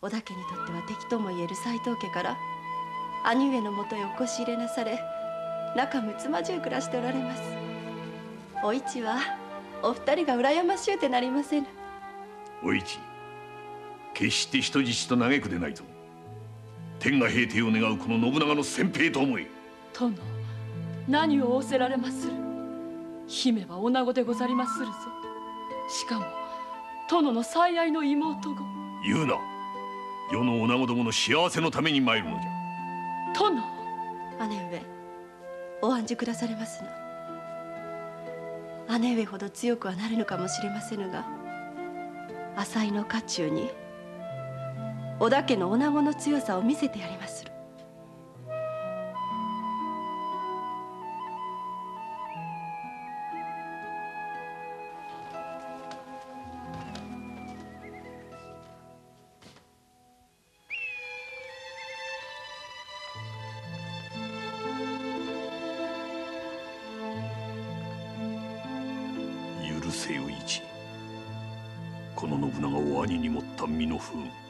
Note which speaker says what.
Speaker 1: 織田家にとっては敵ともいえる斎藤家から兄上のもとへお越し入れなされ、仲睦まじゅう暮らしておられます。お市はお二人が羨ましゅうてなりませぬ。
Speaker 2: お市、決して人質と嘆くでないぞ。天が平定を願うこの信長の先兵と思え。
Speaker 3: 殿、何を仰せられまする。姫は女子でござりまするぞ。しかも殿の最愛の妹御。
Speaker 2: 言うな。世の女子どもの幸せのために参るのじゃ。
Speaker 3: 殿。
Speaker 1: 姉上、お案じくだされますな。姉上ほど強くはなれぬかもしれませぬが、浅井の家中に織田家の女子の強さを見せてやりまする。
Speaker 2: 許せよ市。この信長を兄に持った身の不運、